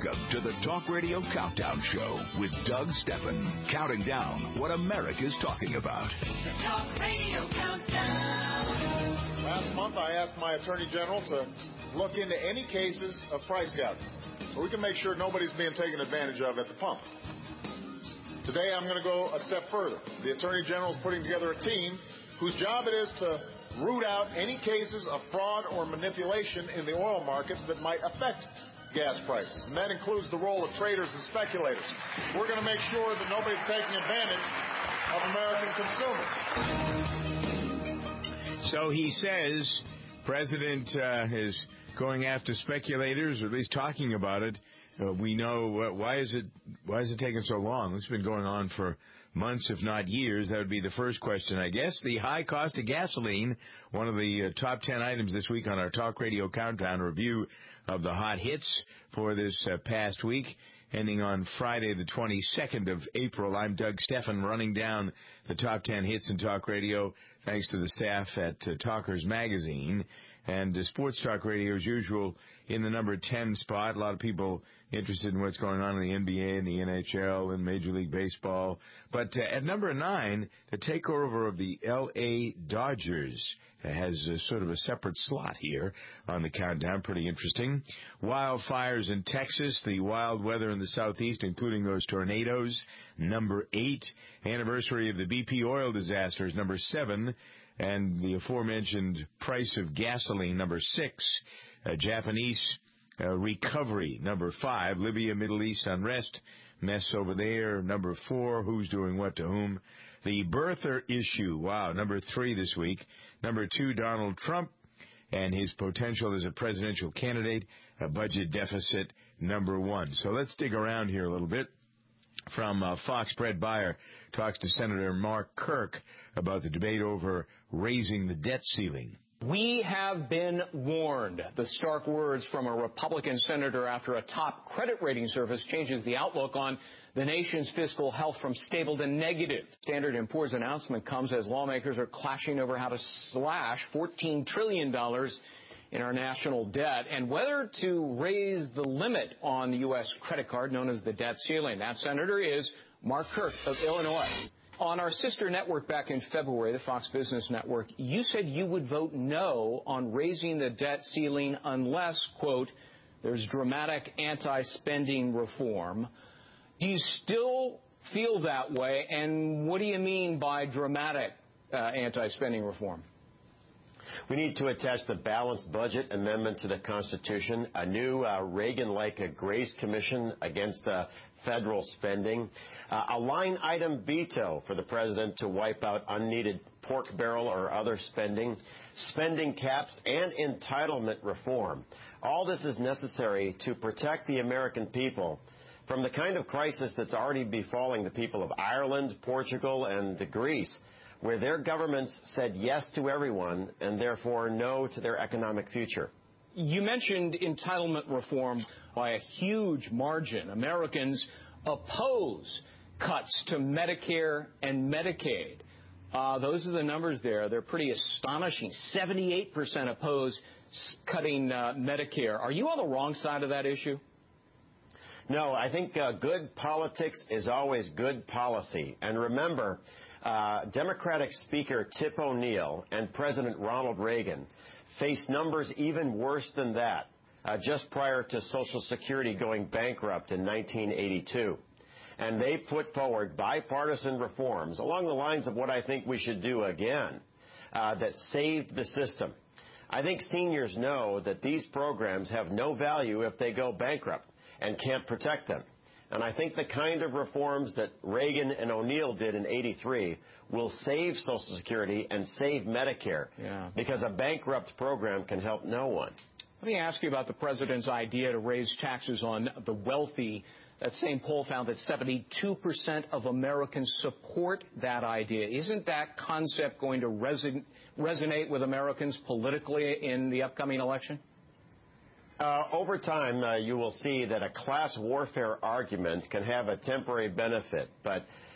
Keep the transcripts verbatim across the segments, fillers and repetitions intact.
Welcome to the Talk Radio Countdown Show with Doug Stephan, counting down what America's talking about. The Talk Radio Countdown. Last month, I asked my Attorney General to look into any cases of price gouging so we can make sure nobody's being taken advantage of at the pump. Today, I'm going to go a step further. The Attorney General is putting together a team whose job it is to root out any cases of fraud or manipulation in the oil markets that might affect gas prices, and that includes the role of traders and speculators. We're going to make sure that nobody's taking advantage of American consumers. So he says President uh, is going after speculators, or at least talking about it. Uh, we know uh, why is it why is it taking so long? This has been going on for months, if not years. That would be the first question, I guess. The high cost of gasoline, one of the uh, top ten items this week on our Talk Radio Countdown review of the hot hits for this uh, past week, ending on Friday the twenty-second of April. I'm Doug Stephan, running down the top ten hits in Talk Radio, thanks to the staff at uh, Talkers Magazine. And uh, Sports Talk Radio, as usual, in the number ten spot. A lot of people interested in what's going on in the N B A and the N H L and Major League Baseball. But uh, at number nine, the takeover of the L A Dodgers has uh, sort of a separate slot here on the countdown. Pretty interesting. Wildfires in Texas, the wild weather in the southeast, including those tornadoes. Number eight, anniversary of the B P oil disaster is number seven. And the aforementioned price of gasoline, number six. Uh, Japanese uh, recovery, number five. Libya, Middle East unrest, mess over there, number four. Who's doing what to whom? The birther issue, wow, number three this week. Number two, Donald Trump and his potential as a presidential candidate. A budget deficit, number one. So let's dig around here a little bit. From uh, Fox, Brett Baier talks to Senator Mark Kirk about the debate over raising the debt ceiling. We have been warned. The stark words from a Republican senator after a top credit rating service changes the outlook on the nation's fiscal health from stable to negative. Standard and Poor's announcement comes as lawmakers are clashing over how to slash fourteen trillion dollars in our national debt and whether to raise the limit on the U S credit card known as the debt ceiling. That senator is Mark Kirk of Illinois. On our sister network back in February, the Fox Business Network, you said you would vote no on raising the debt ceiling unless, quote, there's dramatic anti-spending reform. Do you still feel that way? And what do you mean by dramatic uh, anti-spending reform? We need to attach the balanced budget amendment to the Constitution, a new uh, Reagan-like a Grace Commission against uh, federal spending, uh, a line item veto for the president to wipe out unneeded pork barrel or other spending, spending caps, and entitlement reform. All this is necessary to protect the American people from the kind of crisis that's already befalling the people of Ireland, Portugal, and Greece, where their governments said yes to everyone and therefore no to their economic future. You mentioned entitlement reform by a huge margin. Americans oppose cuts to Medicare and Medicaid. Uh, those are the numbers there. They're pretty astonishing. seventy-eight percent oppose cutting uh, Medicare. Are you on the wrong side of that issue? No, I think uh, good politics is always good policy. And remember, uh, Democratic Speaker Tip O'Neill and President Ronald Reagan faced numbers even worse than that uh, just prior to Social Security going bankrupt in nineteen eighty-two. And they put forward bipartisan reforms along the lines of what I think we should do again uh, that saved the system. I think seniors know that these programs have no value if they go bankrupt and can't protect them. And I think the kind of reforms that Reagan and O'Neill did in eighty-three will save Social Security and save Medicare, yeah. because a bankrupt program can help no one. Let me ask you about the president's idea to raise taxes on the wealthy. That same poll found that seventy-two percent of Americans support that idea. Isn't that concept going to reson- resonate with Americans politically in the upcoming election? Uh, over time, uh, you will see that a class warfare argument can have a temporary benefit, but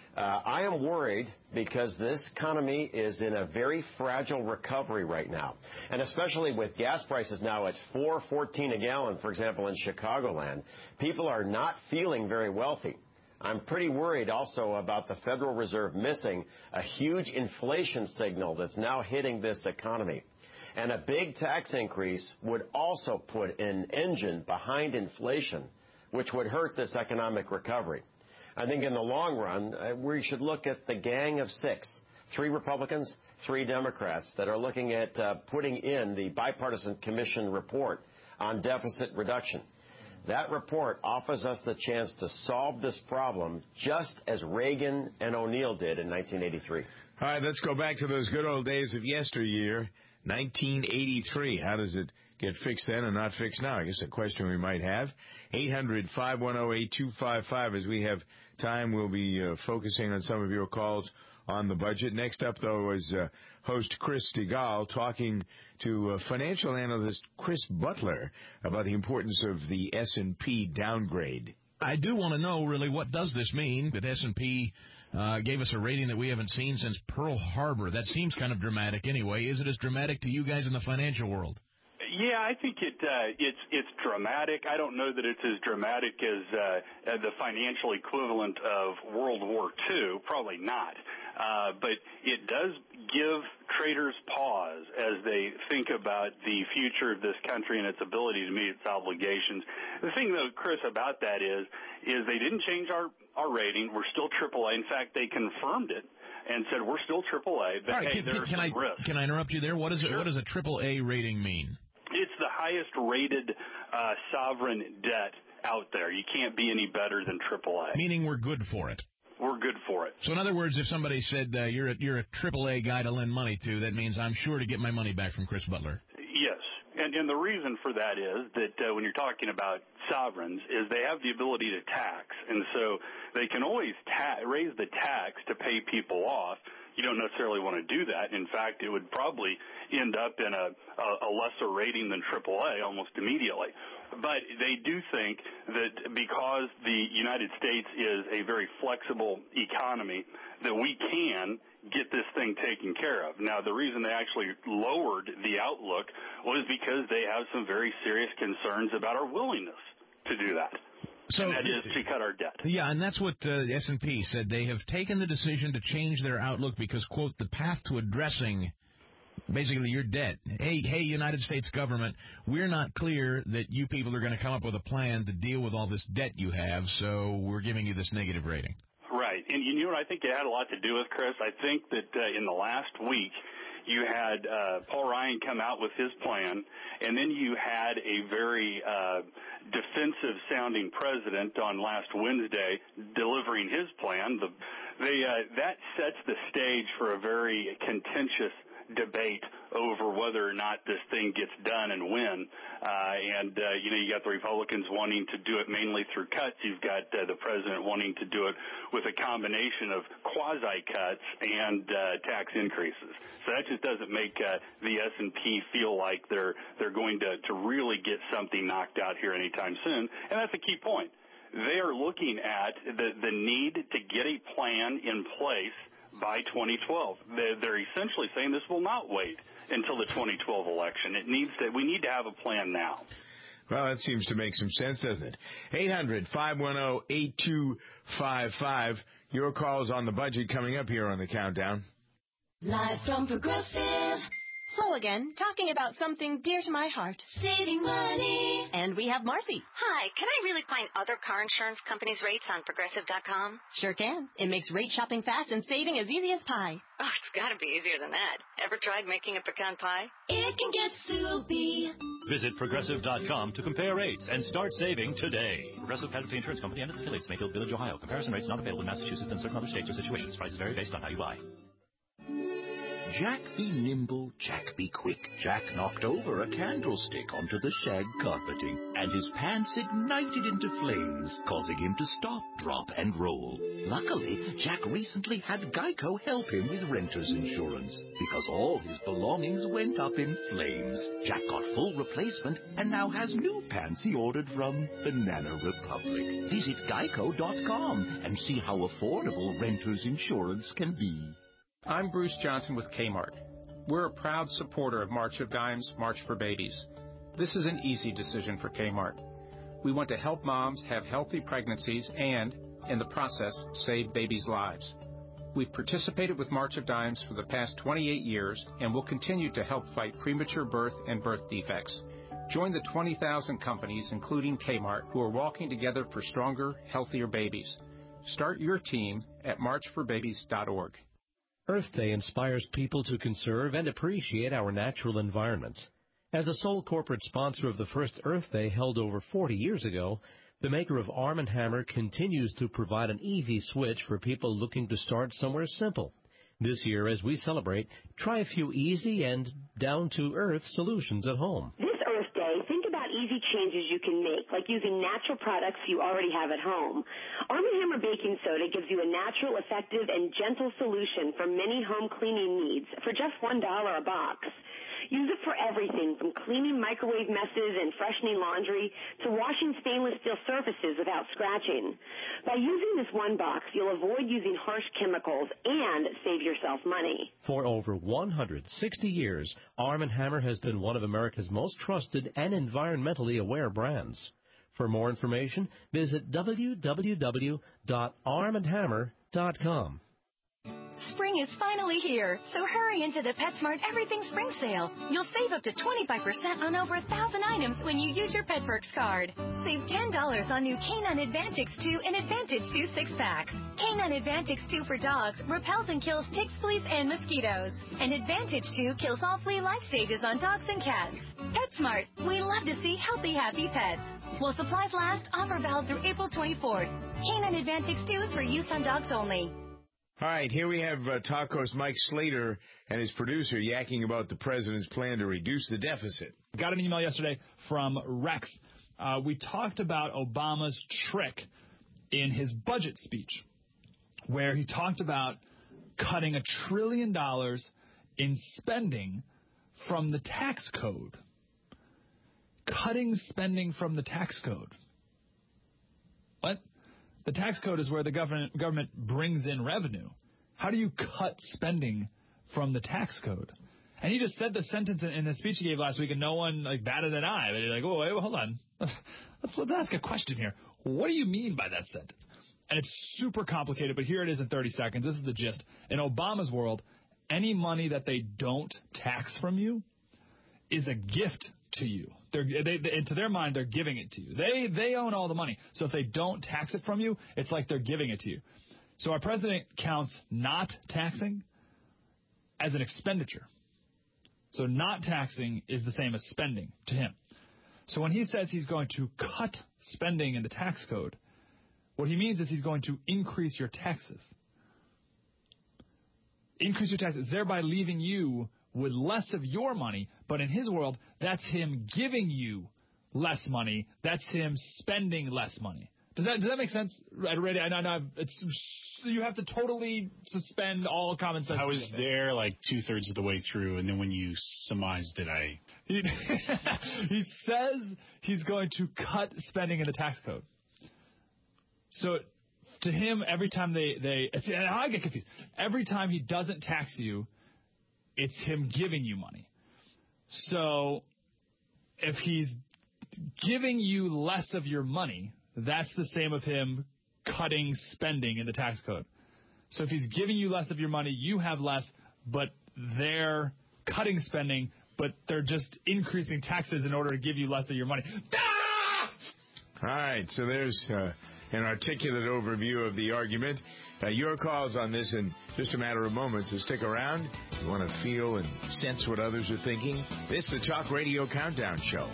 Uh, I am worried because this economy is in a very fragile recovery right now. And especially with gas prices now at four fourteen a gallon, for example, in Chicagoland, people are not feeling very wealthy. I'm pretty worried also about the Federal Reserve missing a huge inflation signal that's now hitting this economy. And a big tax increase would also put an engine behind inflation, which would hurt this economic recovery. I think in the long run, uh, we should look at the gang of six, three Republicans, three Democrats, that are looking at uh, putting in the bipartisan commission report on deficit reduction. That report offers us the chance to solve this problem just as Reagan and O'Neill did in nineteen eighty-three. All right, let's go back to those good old days of yesteryear, nineteen eighty-three. How does it get fixed then and not fixed now? I guess a question we might have. eight hundred, five one zero, eight two five five. As we have time, we'll be uh, focusing on some of your calls on the budget. Next up, though, is uh, host Chris Stigall talking to uh, financial analyst Chris Butler about the importance of the S and P downgrade. I do want to know, really, what does this mean that S and P uh, gave us a rating that we haven't seen since Pearl Harbor? That seems kind of dramatic anyway. Is it as dramatic to you guys in the financial world? Yeah, I think it uh, it's it's dramatic. I don't know that it's as dramatic as uh, the financial equivalent of World War Two. Probably not. Uh, but it does give traders pause as they think about the future of this country and its ability to meet its obligations. The thing, though, Chris, about that is is they didn't change our, our rating. We're still triple A. In fact, they confirmed it and said we're still triple A. But, All right, hey, can, there are can, some I, risks. Can I interrupt you there? What, is it, Sure. what does a triple A rating mean? It's the highest rated uh, sovereign debt out there. You can't be any better than triple A. Meaning we're good for it. We're good for it. So in other words, if somebody said uh, you're a, you're a triple A guy to lend money to, that means I'm sure to get my money back from Chris Butler. Yes. And, and the reason for that is that uh, when you're talking about sovereigns is they have the ability to tax. And so they can always ta- raise the tax to pay people off. You don't necessarily want to do that. In fact, it would probably end up in a, a lesser rating than triple A almost immediately. But they do think that because the United States is a very flexible economy, that we can get this thing taken care of. Now, the reason they actually lowered the outlook was because they have some very serious concerns about our willingness to do that. So, and that is to cut our debt. Yeah, and that's what uh, S and P said. They have taken the decision to change their outlook because, quote, the path to addressing basically your debt. Hey, hey, United States government, we're not clear that you people are going to come up with a plan to deal with all this debt you have, so we're giving you this negative rating. Right. And you know what I think it had a lot to do with, Chris? I think that uh, in the last week, you had uh, Paul Ryan come out with his plan, and then you had a very uh, defensive-sounding president on last Wednesday delivering his plan. The, they, uh, that sets the stage for a very contentious debate over whether or not this thing gets done and when. Uh, and, uh, you know, you got the Republicans wanting to do it mainly through cuts. You've got uh, the president wanting to do it with a combination of quasi-cuts and uh, tax increases. So that just doesn't make uh, the S and P feel like they're they're going to, to really get something knocked out here anytime soon. And that's a key point. They are looking at the, the need to get a plan in place by twenty twelve. They're essentially saying this will not wait until the twenty twelve election. It needs to, we need to have a plan now. Well, that seems to make some sense, doesn't it? eight hundred, five one zero, eight two five five. Your calls on the budget coming up here on the countdown. Live from Progressive. Paul again, talking about something dear to my heart. Saving money. And we have Marcy. Hi, can I really find other car insurance companies' rates on Progressive dot com? Sure can. It makes rate shopping fast and saving as easy as pie. Oh, it's got to be easier than that. Ever tried making a pecan pie? It can get soupy. Visit Progressive dot com to compare rates and start saving today. Progressive Casualty Insurance Company and its affiliates, Mayfield Village, Ohio. Comparison rates not available in Massachusetts and certain other states or situations. Prices vary based on how you buy. Jack be nimble, Jack be quick. Jack knocked over a candlestick onto the shag carpeting, and his pants ignited into flames, causing him to stop, drop, and roll. Luckily, Jack recently had Geico help him with renter's insurance, because all his belongings went up in flames. Jack got full replacement and now has new pants he ordered from Banana Republic. Visit geico dot com and see how affordable renter's insurance can be. I'm Bruce Johnson with Kmart. We're a proud supporter of March of Dimes, March for Babies. This is an easy decision for Kmart. We want to help moms have healthy pregnancies and, in the process, save babies' lives. We've participated with March of Dimes for the past twenty-eight years and will continue to help fight premature birth and birth defects. Join the twenty thousand companies, including Kmart, who are walking together for stronger, healthier babies. Start your team at march for babies dot org. Earth Day inspires people to conserve and appreciate our natural environment. As the sole corporate sponsor of the first Earth Day held over forty years ago, the maker of Arm and Hammer continues to provide an easy switch for people looking to start somewhere simple. This year, as we celebrate, try a few easy and down-to-earth solutions at home. This Earth Day, think about easy changes you can make, like using natural products you already have at home. Arm and Hammer Baking Soda gives you a natural, effective, and gentle solution for many home cleaning needs for just one dollar a box. Use it for everything from cleaning microwave messes and freshening laundry to washing stainless steel surfaces without scratching. By using this one box, you'll avoid using harsh chemicals and save yourself money. For over one hundred sixty years, Arm and Hammer has been one of America's most trusted and environmentally aware brands. For more information, visit w w w dot arm and hammer dot com. Spring is finally here, so hurry into the PetSmart Everything Spring Sale. You'll save up to twenty-five percent on over one thousand items when you use your PetPerks card. Save ten dollars on new Canine Advantix two and Advantage two six-packs. Canine Advantix two for dogs repels and kills ticks, fleas, and mosquitoes. And Advantage two kills all flea life stages on dogs and cats. PetSmart, we love to see healthy, happy pets. While supplies last, offer valid through April twenty-fourth. Canine Advantix two is for use on dogs only. All right, here we have uh, Talkos Mike Slater and his producer yakking about the president's plan to reduce the deficit. Got an email yesterday from Rex. Uh, we talked about Obama's trick in his budget speech, where he talked about cutting a trillion dollars in spending from the tax code. Cutting spending from the tax code. What? The tax code is where the government government brings in revenue. How do you cut spending from the tax code? And he just said the sentence in, in the speech he gave last week, and no one like batted an eye. But he's like, oh, wait, well, hold on. Let's, let's ask a question here. What do you mean by that sentence? And it's super complicated, but here it is in thirty seconds. This is the gist. In Obama's world, any money that they don't tax from you is a gift to you. They're, they, they, and to their mind, they're giving it to you. They they own all the money. So if they don't tax it from you, it's like they're giving it to you. So our president counts not taxing as an expenditure. So not taxing is the same as spending to him. So when he says he's going to cut spending in the tax code, what he means is he's going to increase your taxes. Increase your taxes, thereby leaving you with less of your money, but in his world, that's him giving you less money. That's him spending less money. Does that does that make sense? Already, I know, I know it's you have to totally suspend all common sense. I was there like two thirds of the way through, and then when you surmised it, I he, he says he's going to cut spending in the tax code. So to him, every time they they and I get confused. Every time he doesn't tax you, it's him giving you money. So if he's giving you less of your money, that's the same of him cutting spending in the tax code. So if he's giving you less of your money, you have less, but they're cutting spending, but they're just increasing taxes in order to give you less of your money. Ah! All right, so there's uh, an articulate overview of the argument. Uh, your calls on this in just a matter of moments, so stick around. You want to feel and sense what others are thinking? This is the Talk Radio Countdown Show.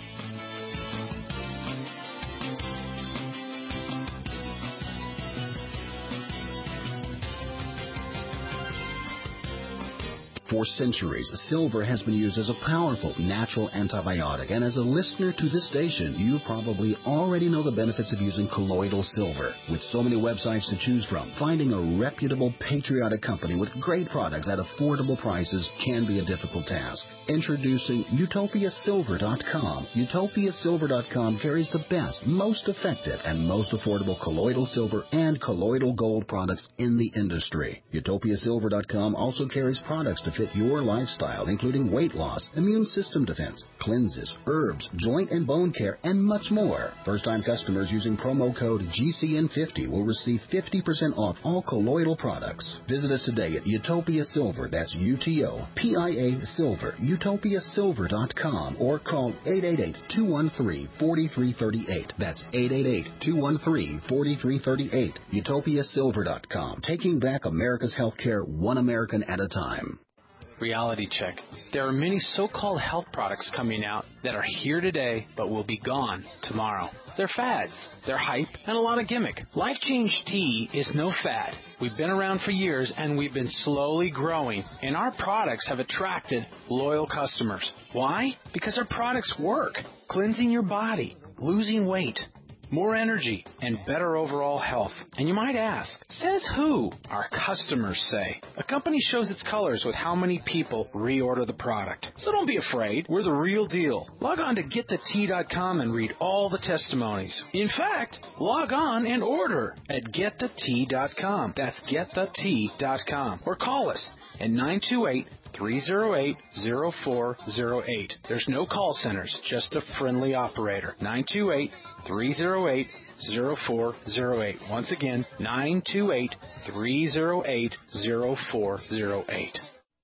For centuries, silver has been used as a powerful natural antibiotic, and as a listener to this station, you probably already know the benefits of using colloidal silver. With so many websites to choose from, finding a reputable, patriotic company with great products at affordable prices can be a difficult task. Introducing Utopia Silver dot com. Utopia Silver dot com carries the best, most effective, and most affordable colloidal silver and colloidal gold products in the industry. Utopia Silver dot com also carries products to fit your lifestyle, including weight loss, immune system defense, cleanses, herbs, joint and bone care, and much more. First-time customers using promo code G C N fifty will receive fifty percent off all colloidal products. Visit us today at Utopia Silver, that's U T O P I A Silver, Utopia Silver dot com, or call eight eight eight, two one three, four three three eight. That's eight eight eight, two one three, four three three eight. Utopia Silver dot com, taking back America's healthcare one American at a time. Reality check. There are many so-called health products coming out that are here today but will be gone tomorrow. They're fads, they're hype, and a lot of gimmick. Life Change Tea is no fad. We've been around for years and we've been slowly growing, and our products have attracted loyal customers. Why? Because our products work. Cleansing your body, losing weight, more energy, and better overall health. And you might ask, says who? Our customers say. A company shows its colors with how many people reorder the product. So don't be afraid. We're the real deal. Log on to get the tea dot com and read all the testimonies. In fact, log on and order at get the tea dot com. That's get the tea dot com. Or call us at nine two eight, three oh eight, oh four oh eight. There's no call centers, just a friendly operator. nine two eight, three oh eight, oh four oh eight. Once again, nine two eight, three oh eight, oh four oh eight.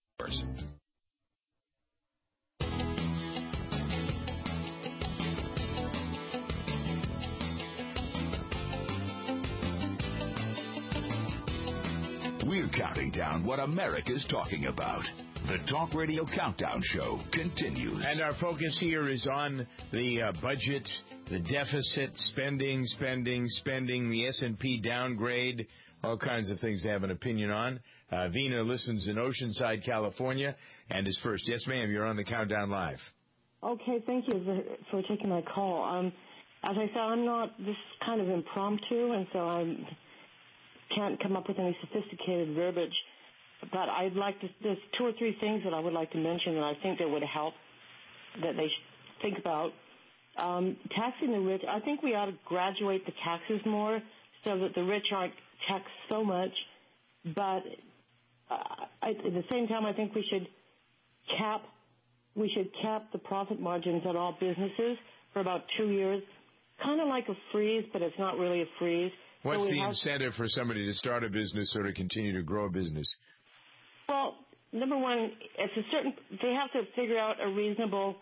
We're counting down what America's talking about. The Talk Radio Countdown Show continues. And our focus here is on the uh, budget, the deficit, spending, spending, spending, the S and P downgrade, all kinds of things to have an opinion on. Uh, Vina listens in Oceanside, California, and is first. Yes, ma'am, you're on the Countdown Live. Okay, thank you for, for taking my call. Um, as I said, I'm not this kind of impromptu, and so I can't come up with any sophisticated verbiage. But I'd like to, there's two or three things that I would like to mention that I think that would help, that they should think about. Um, taxing the rich, I think we ought to graduate the taxes more so that the rich aren't taxed so much. But uh, I, at the same time, I think we should cap, we should cap the profit margins on all businesses for about two years, kind of like a freeze, but it's not really a freeze. What's so the have, incentive for somebody to start a business or to continue to grow a business? Well, number one, it's a certain. They have to figure out a reasonable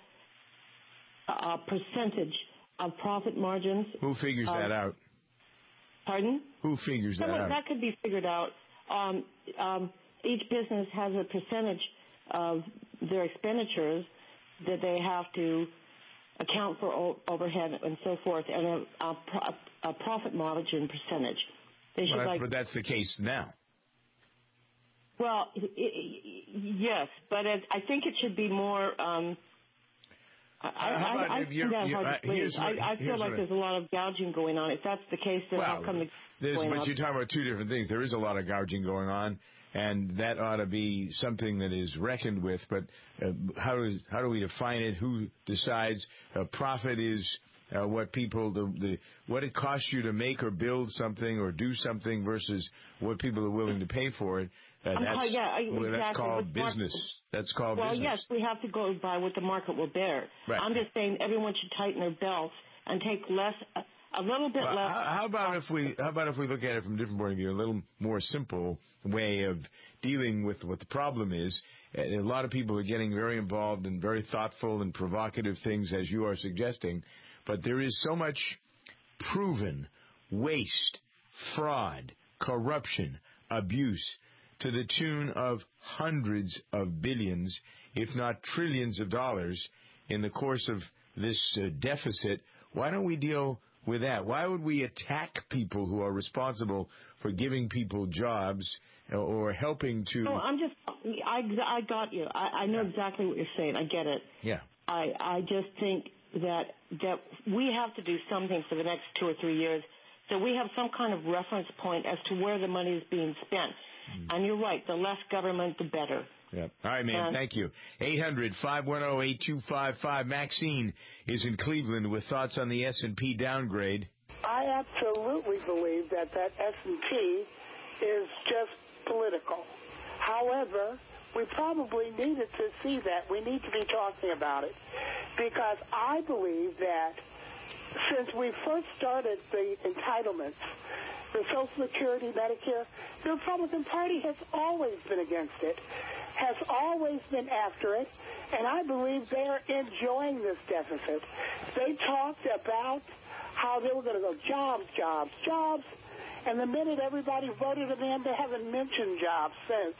uh, percentage of profit margins. Who figures um, that out? Pardon? Who figures that Someone, out? That could be figured out. Um, um, each business has a percentage of their expenditures that they have to account for o- overhead and so forth, and a, a, pro- a profit margin percentage. They should well, like, but that's the case now. Well, it, it, yes, but it, I think it should be more. Um, I, how about I, I, you're, that you're, hard uh, to believe. what, I, I feel like there's a lot of gouging going on. If that's the case, then well, how come the there's, going but on? you're talking about two different things. There is a lot of gouging going on, and that ought to be something that is reckoned with. But uh, how do how do we define it? Who decides? Uh, profit is uh, what people the, the what it costs you to make or build something or do something versus what people are willing to pay for it. Uh, that's, uh, yeah, well, exactly. that's called With business. market, that's called well, business. Well, yes, we have to go by what the market will bear. Right. I'm just saying everyone should tighten their belts and take less, a, a little bit well, less. How, how about if we? How about if we look at it from a different point of view, a little more simple way of dealing with what the problem is. A lot of people are getting very involved in very thoughtful and provocative things, as you are suggesting, but there is so much proven waste, fraud, corruption, abuse, to the tune of hundreds of billions, if not trillions of dollars in the course of this uh, deficit. Why don't we deal with that? Why would we attack people who are responsible for giving people jobs or helping to... No, I'm just, I, I got you. I, I know exactly what you're saying. I get it. Yeah. I, I just think that, that we have to do something for the next two or three years so we have some kind of reference point as to where the money is being spent. Mm. And you're right, the less government, the better. Yep. All right, man. Uh, thank you. eight hundred, five one zero, eight two five five. Maxine is in Cleveland with thoughts on the S and P downgrade. I absolutely believe that that S and P is just political. However, we probably needed to see that. We need to be talking about it because I believe that since we first started the entitlements, the Social Security, Medicare, the Republican Party has always been against it, has always been after it, and I believe they are enjoying this deficit. They talked about how they were going to go jobs, jobs, jobs, and the minute everybody voted them in, they haven't mentioned jobs since.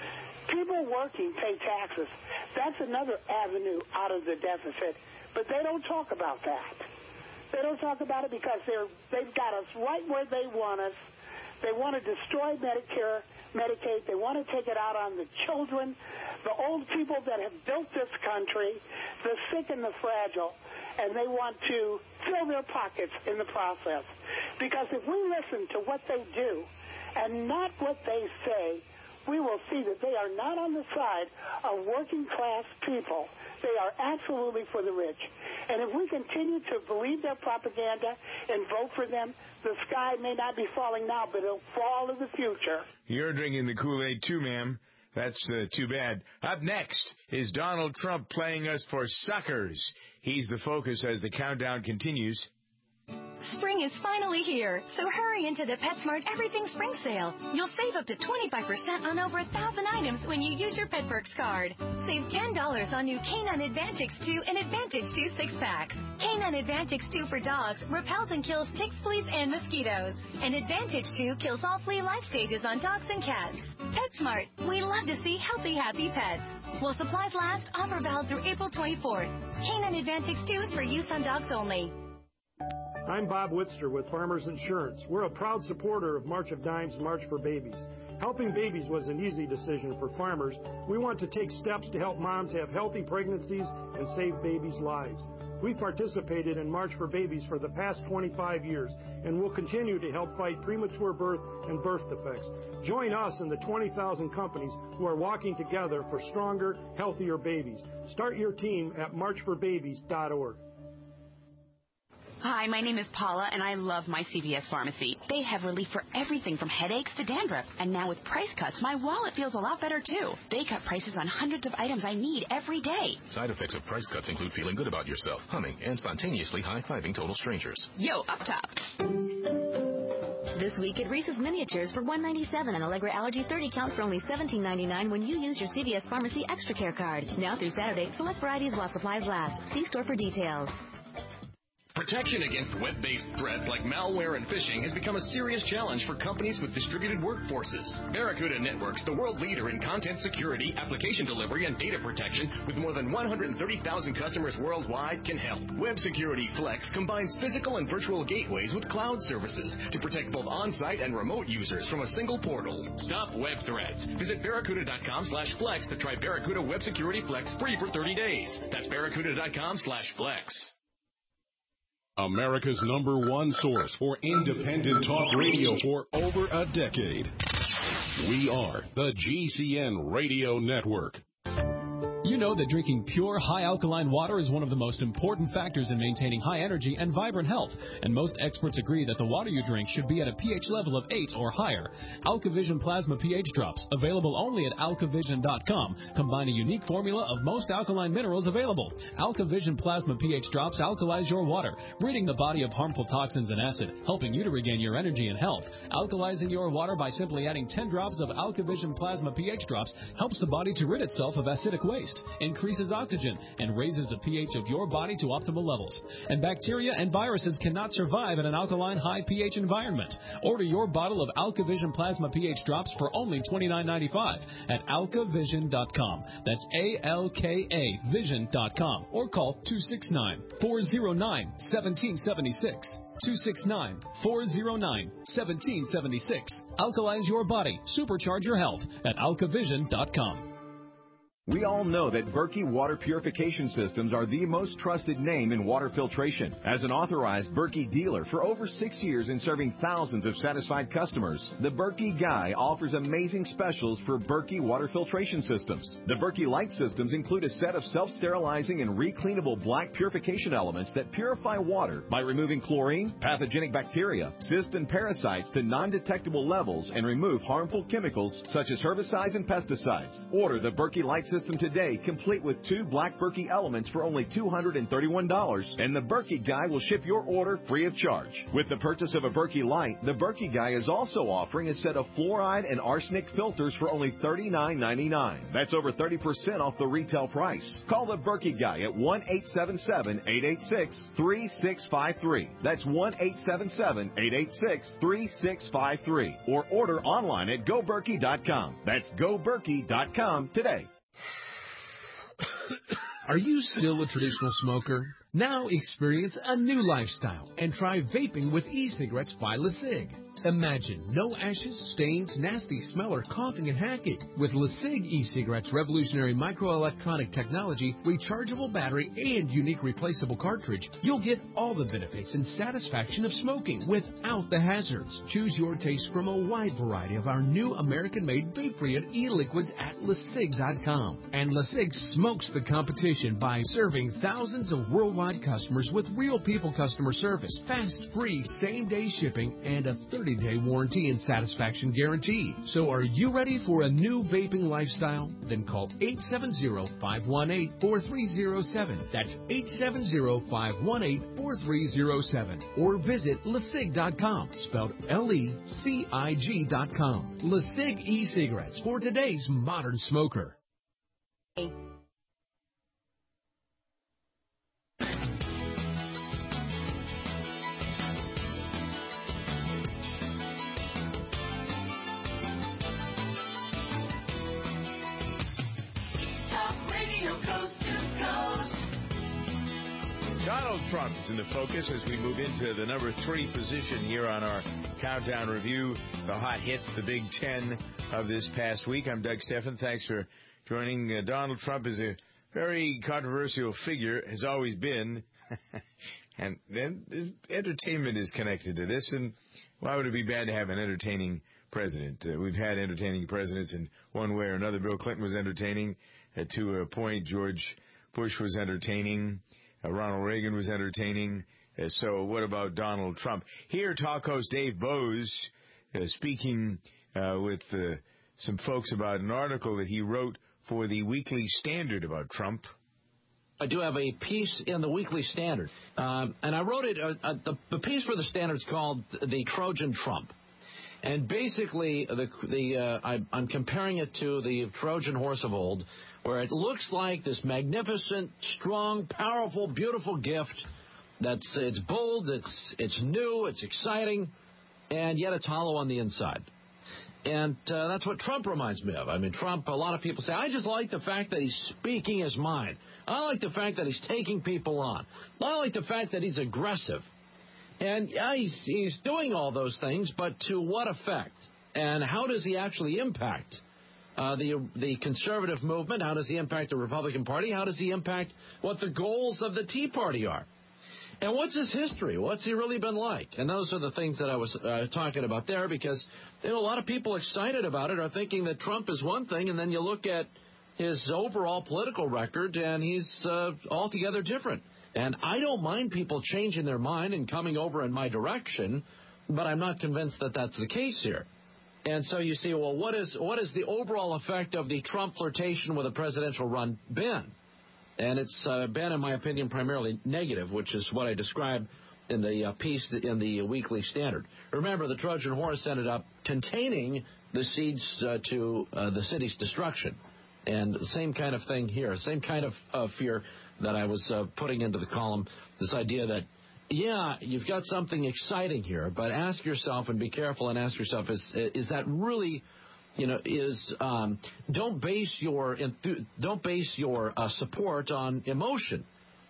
People working pay taxes. That's another avenue out of the deficit, but they don't talk about that. They don't talk about it because they're, they've got us right where they want us. They want to destroy Medicare, Medicaid. They want to take it out on the children, the old people that have built this country, the sick and the fragile, and they want to fill their pockets in the process. Because if we listen to what they do and not what they say, we will see that they are not on the side of working-class people. They are absolutely for the rich. And if we continue to believe their propaganda and vote for them, the sky may not be falling now, but it'll fall in the future. You're drinking the Kool-Aid too, ma'am. That's uh, too bad. Up next is Donald Trump playing us for suckers. He's the focus as the countdown continues. Spring is finally here, so hurry into the PetSmart Everything Spring Sale. You'll save up to twenty-five percent on over one thousand items when you use your PetPerks card. Save ten dollars on new Canine Advantix two and Advantix two six-packs. Canine Advantix two for dogs repels and kills ticks, fleas, and mosquitoes. And Advantix two kills all flea life stages on dogs and cats. PetSmart, we love to see healthy, happy pets. While supplies last, offer valid through April twenty-fourth. Canine Advantix two is for use on dogs only. I'm Bob Whitster with Farmers Insurance. We're a proud supporter of March of Dimes, March for Babies. Helping babies was an easy decision for farmers. We want to take steps to help moms have healthy pregnancies and save babies' lives. We participated in March for Babies for the past twenty-five years and will continue to help fight premature birth and birth defects. Join us and the twenty thousand companies who are walking together for stronger, healthier babies. Start your team at march for babies dot org. Hi, my name is Paula, and I love my C V S Pharmacy. They have relief for everything from headaches to dandruff. And now with price cuts, my wallet feels a lot better, too. They cut prices on hundreds of items I need every day. Side effects of price cuts include feeling good about yourself, humming, and spontaneously high-fiving total strangers. Yo, up top. This week at Reese's Miniatures for one ninety-seven and Allegra Allergy thirty count for only seventeen ninety-nine when you use your C V S Pharmacy Extra Care card. Now through Saturday, select varieties while supplies last. See store for details. Protection against web-based threats like malware and phishing has become a serious challenge for companies with distributed workforces. Barracuda Networks, the world leader in content security, application delivery, and data protection, with more than one hundred thirty thousand customers worldwide, can help. Web Security Flex combines physical and virtual gateways with cloud services to protect both on-site and remote users from a single portal. Stop web threats. Visit barracuda.com slash flex to try Barracuda Web Security Flex free for thirty days. That's barracuda.com slash flex. America's number one source for independent talk radio for over a decade. We are the G C N Radio Network. You know that drinking pure, high-alkaline water is one of the most important factors in maintaining high energy and vibrant health, and most experts agree that the water you drink should be at a pH level of eight or higher. AlkaVision Plasma pH Drops, available only at alkavision dot com, combine a unique formula of most alkaline minerals available. AlkaVision Plasma pH Drops alkalize your water, ridding the body of harmful toxins and acid, helping you to regain your energy and health. Alkalizing your water by simply adding ten drops of AlkaVision Plasma pH Drops helps the body to rid itself of acidic waste, increases oxygen, and raises the pH of your body to optimal levels. And bacteria and viruses cannot survive in an alkaline high pH environment. Order your bottle of AlkaVision Plasma pH Drops for only twenty-nine ninety-five at alkavision dot com. That's A L K A vision dot com. Or call two six nine, four zero nine, one seven seven six. two six nine, four zero nine, one seven seven six. Alkalize your body. Supercharge your health at alkavision dot com. We all know that Berkey Water Purification Systems are the most trusted name in water filtration. As an authorized Berkey dealer for over six years and serving thousands of satisfied customers, the Berkey Guy offers amazing specials for Berkey Water Filtration Systems. The Berkey Light Systems include a set of self-sterilizing and recleanable black purification elements that purify water by removing chlorine, pathogenic bacteria, cysts, and parasites to non-detectable levels and remove harmful chemicals such as herbicides and pesticides. Order the Berkey Light System System today, complete with two black Berkey elements for only two hundred thirty-one dollars, and the Berkey Guy will ship your order free of charge. With the purchase of a Berkey Light, the Berkey Guy is also offering a set of fluoride and arsenic filters for only thirty-nine ninety-nine. That's over thirty percent off the retail price. Call the Berkey Guy at one eight seven seven, eight eight six, three six five three. That's one eight seven seven, eight eight six, three six five three. Or order online at go berkey dot com. That's go berkey dot com today. Are you still a traditional smoker? Now experience a new lifestyle and try vaping with e-cigarettes by LeSig. Imagine no ashes, stains, nasty smell, or coughing and hacking. With LeSig e-cigarettes' revolutionary microelectronic technology, rechargeable battery, and unique replaceable cartridge, you'll get all the benefits and satisfaction of smoking without the hazards. Choose your taste from a wide variety of our new American-made vape-free and e-liquids at LeSig dot com. And LeSig smokes the competition by serving thousands of worldwide customers with real people customer service, fast, free, same-day shipping, and a thirty day warranty and satisfaction guarantee. So are you ready for a new vaping lifestyle? Then call eight seven zero, five one eight, four three zero seven. That's eight seven zero, five one eight, four three zero seven. Or visit LeSig dot com, spelled L E C I G dot com. LeSig e-cigarettes for today's modern smoker. Donald Trump is in the focus as we move into the number three position here on our countdown review, the hot hits, the Big Ten of this past week. I'm Doug Steffen. Thanks for joining. Uh, Donald Trump is a very controversial figure, has always been, and then entertainment is connected to this, and why would it be bad to have an entertaining president? Uh, we've had entertaining presidents in one way or another. Bill Clinton was entertaining. Uh, to a point, George Bush was entertaining. Uh, Ronald Reagan was entertaining. Uh, so what about Donald Trump? Here, talk host Dave Bose uh, speaking uh, with uh, some folks about an article that he wrote for the Weekly Standard about Trump. I do have a piece in the Weekly Standard, um, and I wrote it, uh, uh, the, the piece for the Standard is called The Trojan Trump. And basically, the, the uh, I, I'm comparing it to the Trojan horse of old, where it looks like this magnificent, strong, powerful, beautiful gift that's it's bold, it's it's new, it's exciting, and yet it's hollow on the inside. And uh, that's what Trump reminds me of. I mean, Trump, a lot of people say, I just like the fact that he's speaking his mind. I like the fact that he's taking people on. I like the fact that he's aggressive. And yeah, he's, he's doing all those things, but to what effect? And how does he actually impact uh, the the conservative movement? How does he impact the Republican Party? How does he impact what the goals of the Tea Party are? And what's his history? What's he really been like? And those are the things that I was uh, talking about there, because you know, a lot of people excited about it are thinking that Trump is one thing, and then you look at his overall political record, and he's uh, altogether different. And I don't mind people changing their mind and coming over in my direction, but I'm not convinced that that's the case here. And so you see, well, what is what is the overall effect of the Trump flirtation with a presidential run been? And it's uh, been, in my opinion, primarily negative, which is what I described in the uh, piece in the Weekly Standard. Remember, the Trojan horse ended up containing the seeds uh, to uh, the city's destruction. And the same kind of thing here, same kind of uh, fear that I was uh, putting into the column, this idea that, yeah, you've got something exciting here, but ask yourself and be careful and ask yourself, is is that really, you know, is um, don't base your don't base your uh, support on emotion.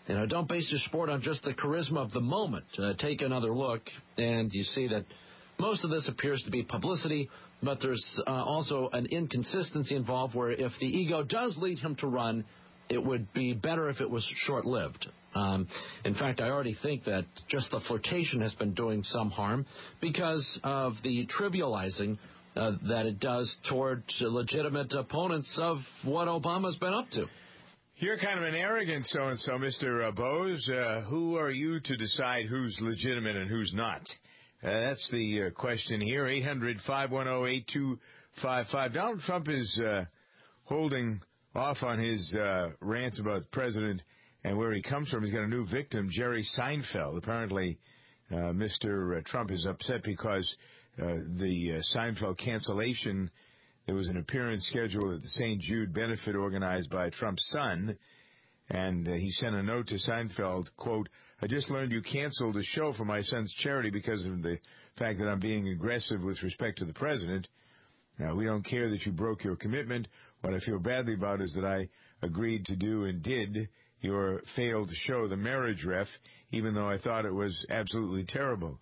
You know, don't base your sport on just the charisma of the moment. Uh, take another look, and you see that most of this appears to be publicity, but there's uh, also an inconsistency involved where if the ego does lead him to run, it would be better if it was short-lived. Um, in fact, I already think that just the flirtation has been doing some harm because of the trivializing uh, that it does toward legitimate opponents of what Obama's been up to. You're kind of an arrogant so-and-so, Mister Bose. Uh, who are you to decide who's legitimate and who's not? Uh, that's the uh, question here. eight hundred, five one zero, eight two five five. Donald Trump is uh, holding off on his uh, rants about the president and where he comes from. He's got a new victim, Jerry Seinfeld. Apparently, uh, Mister Trump is upset because uh, the uh, Seinfeld cancellation. There was an appearance scheduled at the Saint Jude benefit organized by Trump's son, and uh, he sent a note to Seinfeld, quote, I just learned you canceled a show for my son's charity because of the fact that I'm being aggressive with respect to the president. Now, we don't care that you broke your commitment. What I feel badly about is that I agreed to do and did your failed show, The Marriage Ref, even though I thought it was absolutely terrible.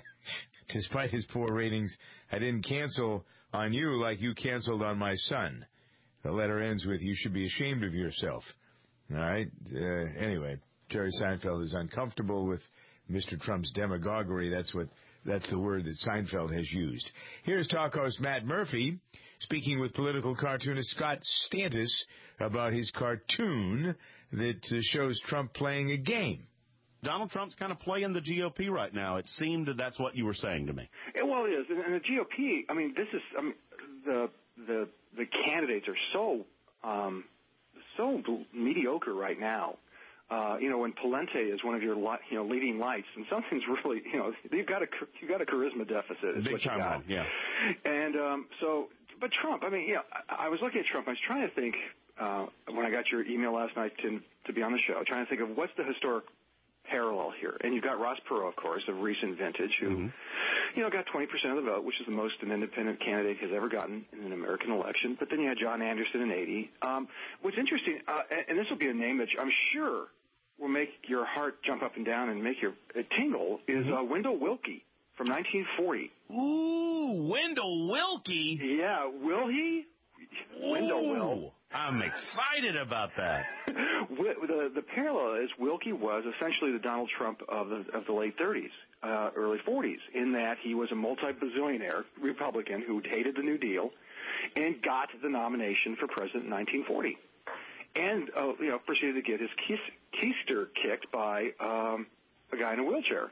Despite his poor ratings, I didn't cancel on you like you canceled on my son. The letter ends with, you should be ashamed of yourself. All right? Uh, anyway, Jerry Seinfeld is uncomfortable with Mister Trump's demagoguery. That's what that's the word that Seinfeld has used. Here's talk host Matt Murphy speaking with political cartoonist Scott Stantis about his cartoon that uh, shows Trump playing a game. Donald Trump's kind of playing the G O P right now. It seemed that that's what you were saying to me. Yeah, well, it is. And the G O P, I mean, this is, I mean, the the the candidates are so um, so mediocre right now. Uh, you know, when Palente is one of your li- you know leading lights, and something's really, you know, you've got a you've got a charisma deficit. Is Big what you time got. one, yeah. And um, so, but Trump, I mean, you know, I, I was looking at Trump. I was trying to think uh, when I got your email last night to to be on the show, trying to think of what's the historic parallel here. And you've got Ross Perot, of course, of recent vintage, who, mm-hmm. you know, got twenty percent of the vote, which is the most an independent candidate has ever gotten in an American election. But then you had John Anderson in eighty. Um, what's interesting, uh, and this will be a name that I'm sure will make your heart jump up and down and make your uh, tingle, is uh, Wendell Willkie from nineteen forty. Ooh, Wendell Willkie? Yeah, will he? Ooh, Wendell will. I'm excited about that. the, the parallel is Willkie was essentially the Donald Trump of the, of the late thirties, uh, early forties, in that he was a multi-bazillionaire Republican who hated the New Deal and got the nomination for president in nineteen forty. And, uh, you know, proceeded to get his keys, keister kicked by um, a guy in a wheelchair.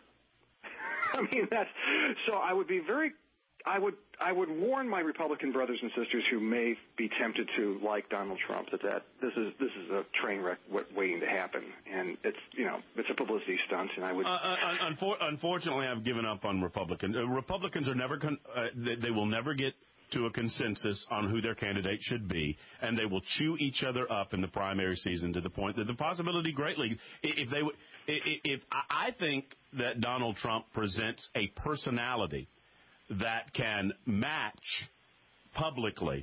I mean, that's so. I would be very, I would, I would warn my Republican brothers and sisters who may be tempted to like Donald Trump that that this is this is a train wreck waiting to happen, and it's you know it's a publicity stunt. And I would. Uh, unfor- unfortunately, I've given up on Republicans. Uh, Republicans are never, con- uh, they, they will never get to a consensus on who their candidate should be, and they will chew each other up in the primary season to the point that the possibility greatly, if they, if, if I think that Donald Trump presents a personality that can match publicly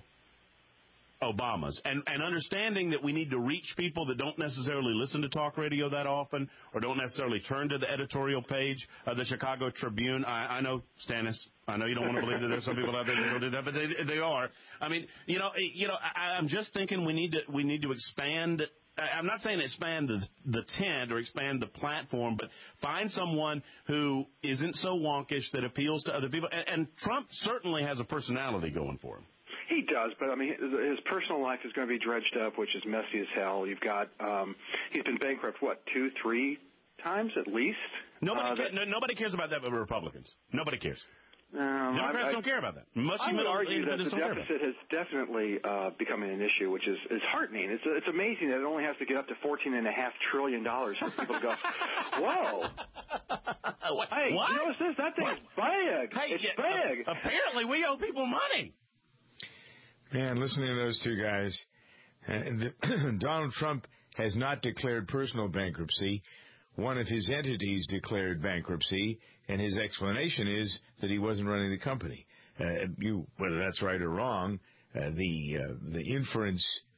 Obama's, and, and understanding that we need to reach people that don't necessarily listen to talk radio that often or don't necessarily turn to the editorial page of the Chicago Tribune. I, I know, Stannis, I know you don't want to believe that there's some people out there that don't do that, but they, they are. I mean, you know, you know, I, I'm just thinking we need to we need to expand. I'm not saying expand the, the tent or expand the platform, but find someone who isn't so wonkish that appeals to other people. And, and Trump certainly has a personality going for him. He does, but I mean, his personal life is going to be dredged up, which is messy as hell. You've got, um, he's been bankrupt, what, two, three times at least? Nobody, uh, ca- no, nobody cares about that but Republicans. Nobody cares. Um, Democrats I, don't care about that. Most I would argue that the don't deficit has definitely uh, become an issue, which is, is heartening. It's it's amazing that it only has to get up to fourteen and a half trillion dollars for people to go, whoa! Hey, what? you notice this? That thing's big. Hey, it's yeah, big. Uh, apparently, we owe people money. Man, listening to those two guys, uh, the, Donald Trump has not declared personal bankruptcy. One of his entities declared bankruptcy, and his explanation is that he wasn't running the company. Uh, you, whether that's right or wrong, uh, the uh, the inference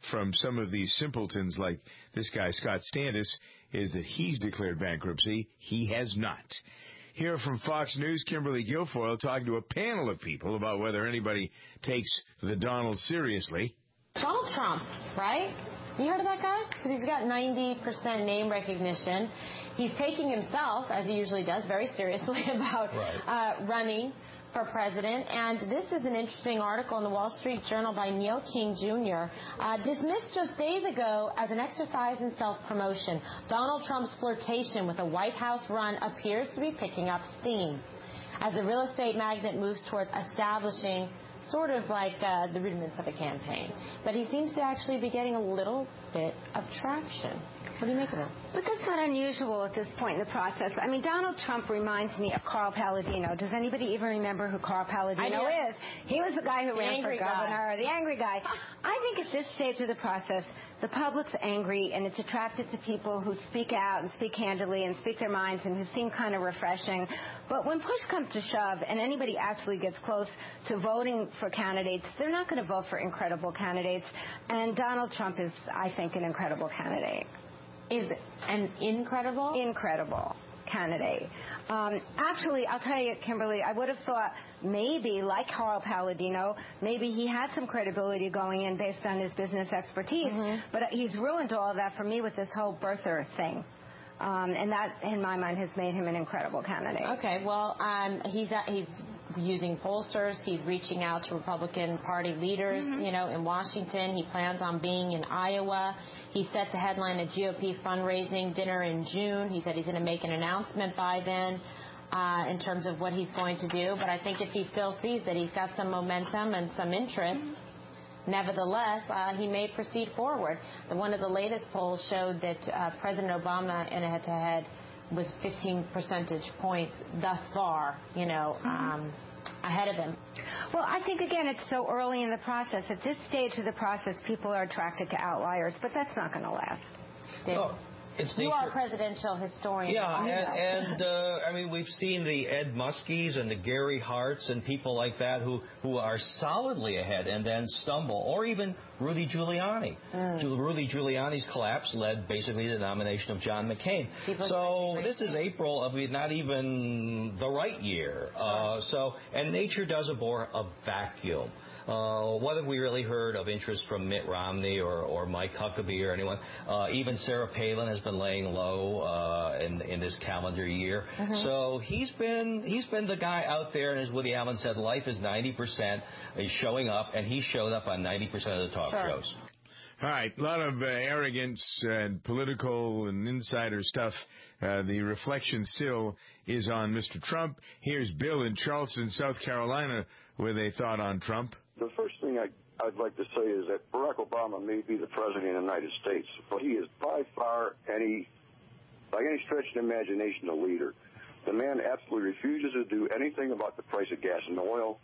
from some of these simpletons like this guy, Scott Standis, is that he's declared bankruptcy. He has not. Here from Fox News, Kimberly Guilfoyle talking to a panel of people about whether anybody takes the Donald seriously. Donald Trump, right? You heard of that guy? Because he's got ninety percent name recognition. He's taking himself, as he usually does, very seriously about right. uh, running for president. And this is an interesting article in the Wall Street Journal by Neil King Junior Uh, dismissed just days ago as an exercise in self-promotion. Donald Trump's flirtation with a White House run appears to be picking up steam as the real estate magnate moves towards establishing sort of like uh, the rudiments of a campaign. But he seems to actually be getting a little bit of traction. What do you make of it? But that's not unusual at this point in the process. I mean, Donald Trump reminds me of Carl Palladino. Does anybody even remember who Carl Palladino is? He was the guy who the ran for governor, guy. the angry guy. I think at this stage of the process, the public's angry and it's attracted to people who speak out and speak candidly and speak their minds and who seem kind of refreshing. But when push comes to shove and anybody actually gets close to voting for candidates, they're not going to vote for incredible candidates. And Donald Trump is, I think, an incredible candidate. Is an incredible? Incredible candidate. Um, actually, I'll tell you, Kimberly, I would have thought maybe, like Carl Palladino, maybe he had some credibility going in based on his business expertise, mm-hmm. but he's ruined all of that for me with this whole birther thing. Um, and that, in my mind, has made him an incredible candidate. Okay, well, um, he's uh, he's using pollsters. He's reaching out to Republican Party leaders, mm-hmm. you know, in Washington. He plans on being in Iowa. He's set to headline a G O P fundraising dinner in June. He said he's going to make an announcement by then uh, in terms of what he's going to do. But I think if he still sees that he's got some momentum and some interest, mm-hmm. nevertheless, uh, he may proceed forward. The, one of the latest polls showed that uh, President Obama in a head-to-head was fifteen percentage points thus far, you know, um, ahead of him. Well, I think, again, it's so early in the process. At this stage of the process, people are attracted to outliers, but that's not going to last. Well, it's you nature. are a presidential historian. Yeah, and, and uh, I mean, we've seen the Ed Muskies and the Gary Harts and people like that who, who are solidly ahead and then stumble, or even Rudy Giuliani. Mm. Rudy Giuliani's collapse led basically to the nomination of John McCain. People so this is April of not even the right year. Sure. Uh, so, and nature does abhor a vacuum. Uh, what have we really heard of interest from Mitt Romney or, or Mike Huckabee or anyone? Uh, even Sarah Palin has been laying low uh, in, in this calendar year. Mm-hmm. So he's been he's been the guy out there, and as Woody Allen said, life is ninety percent. He's showing up, and he showed up on ninety percent of the talk sure. shows. All right, a lot of uh, arrogance and political and insider stuff. Uh, the reflection still is on Mister Trump. Here's Bill in Charleston, South Carolina, with a thought on Trump. The first thing I, I'd like to say is that Barack Obama may be the president of the United States, but he is by far any, by any stretch of the imagination, a leader. The man absolutely refuses to do anything about the price of gas and oil.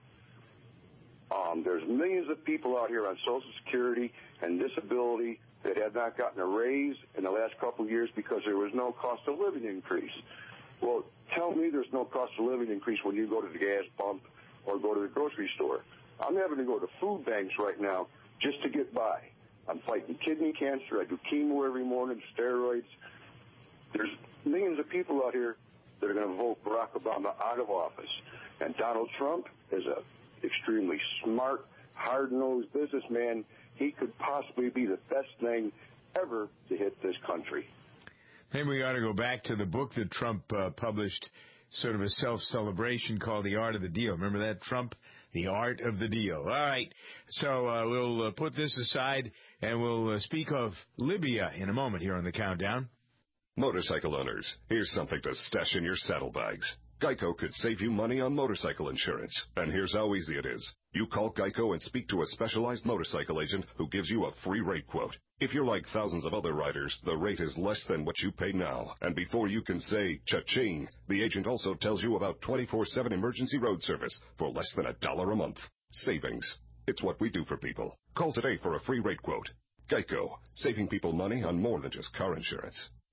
Um, there's millions of people out here on Social Security and disability that have not gotten a raise in the last couple of years because there was no cost of living increase. Well, tell me there's no cost of living increase when you go to the gas pump or go to the grocery store. I'm having to go to food banks right now just to get by. I'm fighting kidney cancer. I do chemo every morning, steroids. There's millions of people out here that are going to vote Barack Obama out of office. And Donald Trump is a extremely smart, hard-nosed businessman. He could possibly be the best thing ever to hit this country. Maybe we ought to go back to the book that Trump uh, published, sort of a self-celebration called The Art of the Deal. Remember that, Trump? The Art of the Deal. All right. So uh, we'll uh, put this aside, and we'll uh, speak of Libya in a moment here on the Countdown. Motorcycle owners, here's something to stash in your saddlebags. Geico could save you money on motorcycle insurance. And here's how easy it is. You call Geico and speak to a specialized motorcycle agent who gives you a free rate quote. If you're like thousands of other riders, the rate is less than what you pay now. And before you can say cha-ching, the agent also tells you about twenty-four seven emergency road service for less than a dollar a month. Savings. It's what we do for people. Call today for a free rate quote. Geico, saving people money on more than just car insurance.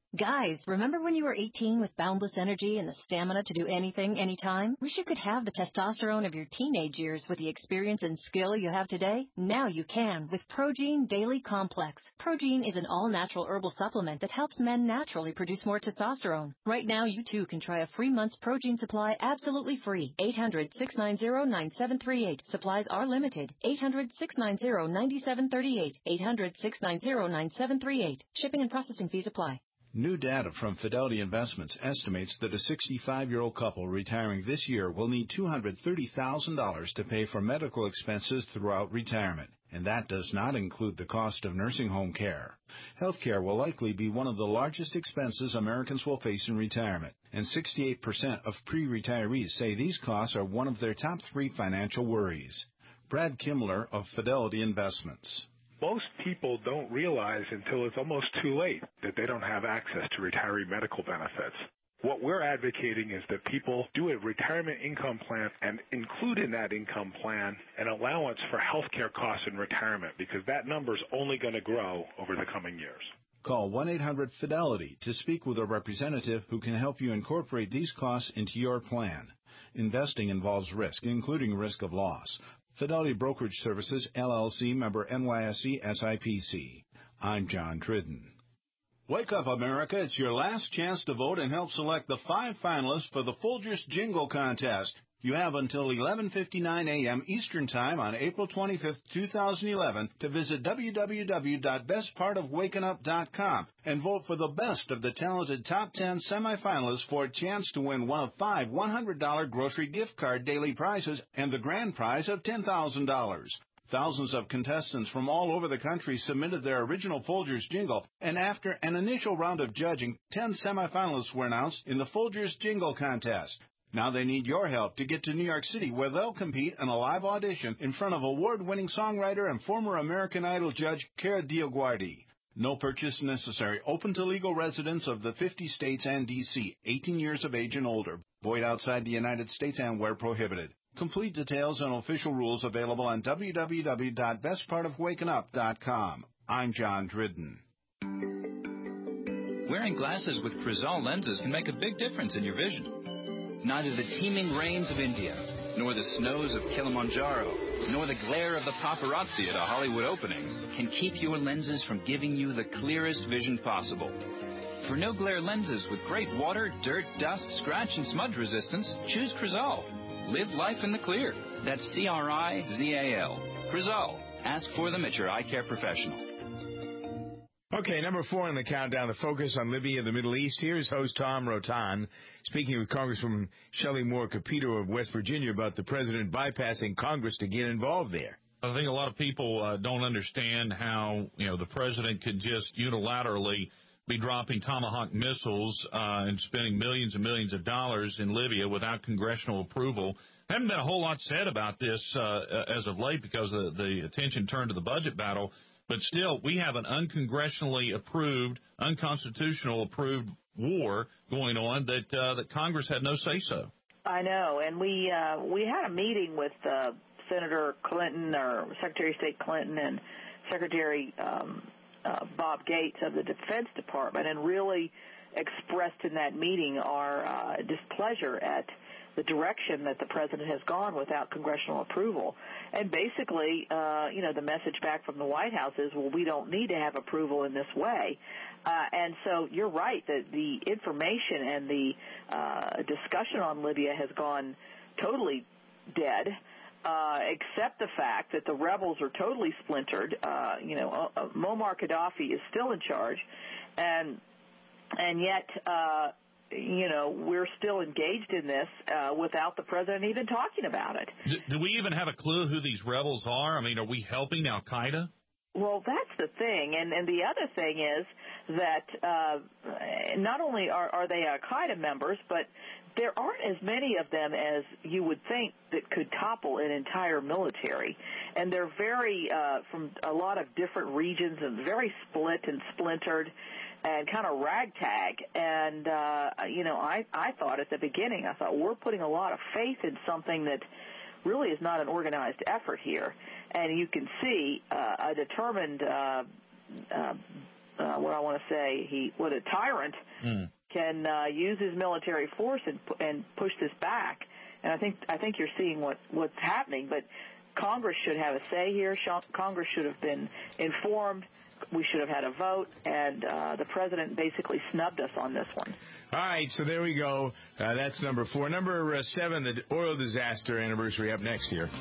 Guys, remember when you were eighteen with boundless energy and the stamina to do anything, anytime? Wish you could have the testosterone of your teenage years with the experience and skill you have today? Now you can with Progene Daily Complex. Progene is an all-natural herbal supplement that helps men naturally produce more testosterone. Right now, you too can try a free month's Progene supply absolutely free. eight hundred, six nine zero, nine seven three eight. Supplies are limited. eight hundred, six nine zero, nine seven three eight. eight hundred, six nine zero, nine seven three eight. Shipping and processing fees apply. New data from Fidelity Investments estimates that a sixty-five-year-old couple retiring this year will need two hundred thirty thousand dollars to pay for medical expenses throughout retirement, and that does not include the cost of nursing home care. Healthcare will likely be one of the largest expenses Americans will face in retirement, and sixty-eight percent of pre-retirees say these costs are one of their top three financial worries. Brad Kimler of Fidelity Investments. Most people don't realize until it's almost too late that they don't have access to retiree medical benefits. What we're advocating is that people do a retirement income plan and include in that income plan an allowance for health care costs in retirement, because that number is only going to grow over the coming years. Call one eight hundred FIDELITY to speak with a representative who can help you incorporate these costs into your plan. Investing involves risk, including risk of loss. Fidelity Brokerage Services, L L C, member N Y S E S I P C. I'm John Tridden. Wake up, America. It's your last chance to vote and help select the five finalists for the Folgers Jingle Contest. You have until eleven fifty-nine a.m. Eastern Time on April twenty-fifth, two thousand eleven to visit w w w dot best part of waking up dot com and vote for the best of the talented top ten semifinalists for a chance to win one of five one hundred dollars grocery gift card daily prizes and the grand prize of ten thousand dollars. Thousands of contestants from all over the country submitted their original Folgers jingle, and after an initial round of judging, ten semifinalists were announced in the Folgers Jingle Contest. Now they need your help to get to New York City, where they'll compete in a live audition in front of award-winning songwriter and former American Idol judge Cara DioGuardi. No purchase necessary. Open to legal residents of the fifty states and D C, eighteen years of age and older. Void outside the United States and where prohibited. Complete details and official rules available on w w w dot best part of waking up dot com. I'm John Dridden. Wearing glasses with Crizal lenses can make a big difference in your vision. Neither the teeming rains of India, nor the snows of Kilimanjaro, nor the glare of the paparazzi at a Hollywood opening can keep your lenses from giving you the clearest vision possible. For no-glare lenses with great water, dirt, dust, scratch, and smudge resistance, choose Crizal. Live life in the clear. That's C R I Z A L. Crizal. Ask for them at your eye care professional. Okay, number four on the countdown, the focus on Libya, the Middle East. Here's host Tom Rotan speaking with Congresswoman Shelley Moore Capito of West Virginia about the president bypassing Congress to get involved there. I think a lot of people uh, don't understand how, you know, the president could just unilaterally be dropping Tomahawk missiles uh, and spending millions and millions of dollars in Libya without congressional approval. There haven't been a whole lot said about this uh, as of late because the, the attention turned to the budget battle. But still, we have an uncongressionally approved, unconstitutional approved war going on that uh, that Congress had no say-so. I know, and we uh, we had a meeting with uh, Senator Clinton, or Secretary of State Clinton, and Secretary um, uh, Bob Gates of the Defense Department, and really expressed in that meeting our uh, displeasure at the direction that the president has gone without congressional approval. And basically, uh, you know, the message back from the White House is, well, we don't need to have approval in this way. Uh, and so you're right that the information and the uh, discussion on Libya has gone totally dead, uh, except the fact that the rebels are totally splintered. Uh, you know, uh, Muammar Gaddafi is still in charge, and and yet, uh, you know, we're still engaged in this uh, without the president even talking about it. Do, do we even have a clue who these rebels are? I mean, are we helping Al-Qaeda? Well, that's the thing. And, and the other thing is that uh, not only are, are they Al-Qaeda members, but there aren't as many of them as you would think that could topple an entire military. And they're very, uh, from a lot of different regions and very split and splintered and kind of ragtag. And, uh, you know, I, I thought at the beginning, I thought we're putting a lot of faith in something that really is not an organized effort here. And you can see uh, a determined uh, uh, uh, what I want to say, he what a tyrant Mm. can uh, use his military force and and push this back. And I think I think you're seeing what what's happening. But Congress should have a say here. Congress should have been informed. We should have had a vote, and uh, the president basically snubbed us on this one. All right, so there we go. Uh, that's number four. Number uh, seven, the oil disaster anniversary up next year.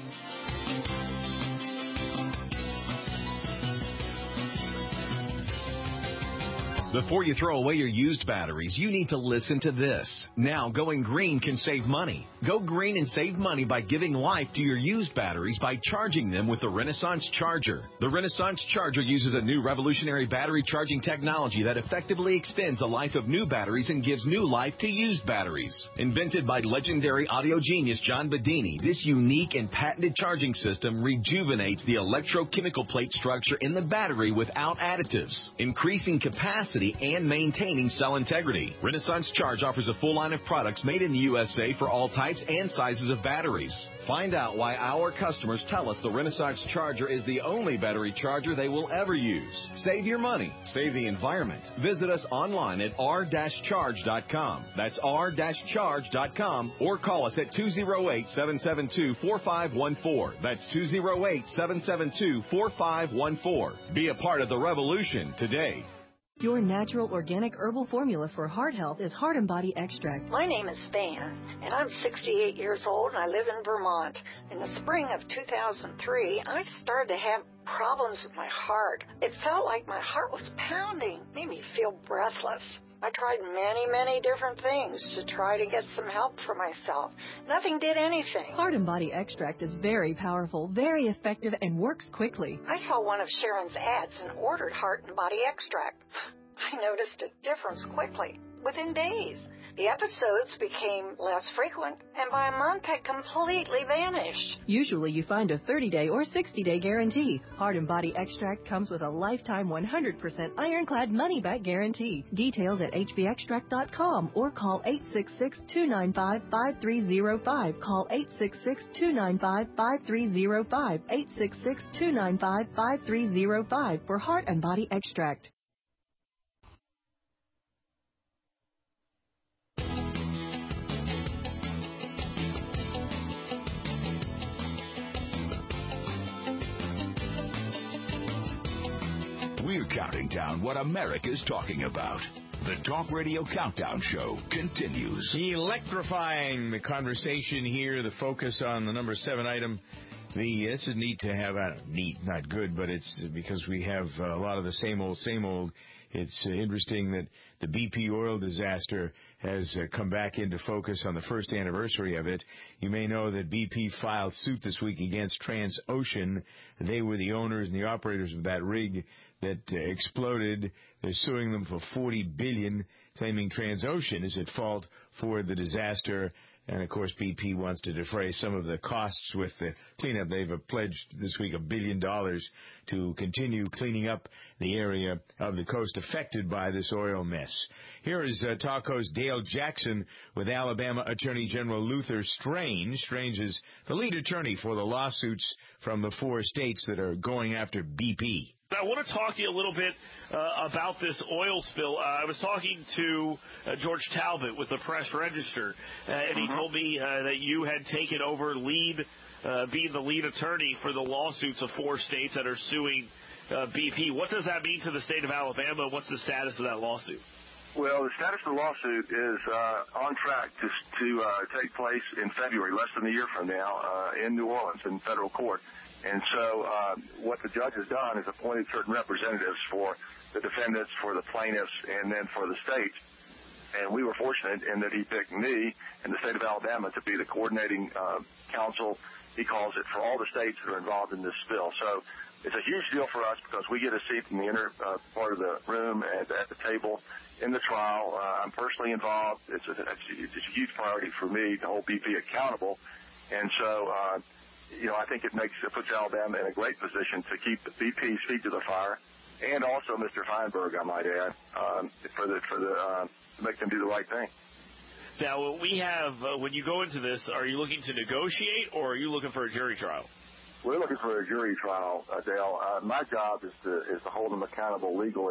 Before you throw away your used batteries, you need to listen to this. Now, going green can save money. Go green and save money by giving life to your used batteries by charging them with the Renaissance Charger. The Renaissance Charger uses a new revolutionary battery charging technology that effectively extends the life of new batteries and gives new life to used batteries. Invented by legendary audio genius John Bedini, this unique and patented charging system rejuvenates the electrochemical plate structure in the battery without additives, increasing capacity and maintaining cell integrity. Renaissance Charge offers a full line of products made in the U S A for all types and sizes of batteries. Find out why our customers tell us the Renaissance Charger is the only battery charger they will ever use. Save your money. Save the environment. Visit us online at r dash charge dot com. That's r dash charge dot com, or call us at two oh eight, seven seven two, four five one four. That's two oh eight, seven seven two, four five one four. Be a part of the revolution today. Your natural organic herbal formula for heart health is Heart and Body Extract. My name is Fan, and I'm sixty-eight years old, and I live in Vermont. In the spring of two thousand three, I started to have problems with my heart. It felt like my heart was pounding, made me feel breathless. I tried many, many different things to try to get some help for myself. Nothing did anything. Heart and Body Extract is very powerful, very effective, and works quickly. I saw one of Sharon's ads and ordered Heart and Body Extract. I noticed a difference quickly, within days. The episodes became less frequent, and by a month had completely vanished. Usually you find a thirty-day or sixty-day guarantee. Heart and Body Extract comes with a lifetime one hundred percent ironclad money-back guarantee. Details at h b extract dot com or call eight six six, two nine five, five three zero five. Call eight six six, two nine five, five three zero five. eight six six, two nine five, five three zero five for Heart and Body Extract. We're counting down what America's talking about. The Talk Radio Countdown Show continues. Electrifying the conversation here, the focus on the number seven item. The This is neat to have, uh, neat, not good, but it's because we have uh, a lot of the same old, same old. It's uh, interesting that the B P oil disaster has uh, come back into focus on the first anniversary of it. You may know that B P filed suit this week against Transocean. They were the owners and the operators of that rig that uh, exploded. They're suing them for forty billion dollars, claiming Transocean is at fault for the disaster. And, of course, B P wants to defray some of the costs with the cleanup. They've pledged this week a billion dollars to continue cleaning up the area of the coast affected by this oil mess. Here is uh, talk host Dale Jackson with Alabama Attorney General Luther Strange. Strange is the lead attorney for the lawsuits from the four states that are going after B P. I want to talk to you a little bit uh, about this oil spill. Uh, I was talking to uh, George Talbot with the Press Register, uh, and he told me uh, that you had taken over lead, uh, being the lead attorney for the lawsuits of four states that are suing uh, B P. What does that mean to the state of Alabama? What's the status of that lawsuit? Well, the status of the lawsuit is uh, on track to, to uh, take place in February, less than a year from now, uh, in New Orleans in federal court. And so uh, what the judge has done is appointed certain representatives for the defendants, for the plaintiffs, and then for the states. And we were fortunate in that he picked me and the state of Alabama to be the coordinating uh, counsel, he calls it, for all the states that are involved in this spill. So it's a huge deal for us because we get a seat in the inner uh, part of the room and at the table in the trial. Uh, I'm personally involved. It's a, it's, a, it's a huge priority for me to hold B P accountable. And so, uh, you know, I think it makes it puts Alabama in a great position to keep the B P's feet to the fire, and also Mister Feinberg, I might add, um, for the for the uh, to make them do the right thing. Now, we have uh, when you go into this, are you looking to negotiate or are you looking for a jury trial? We're looking for a jury trial, uh, Dale. Uh, my job is to is to hold them accountable legally,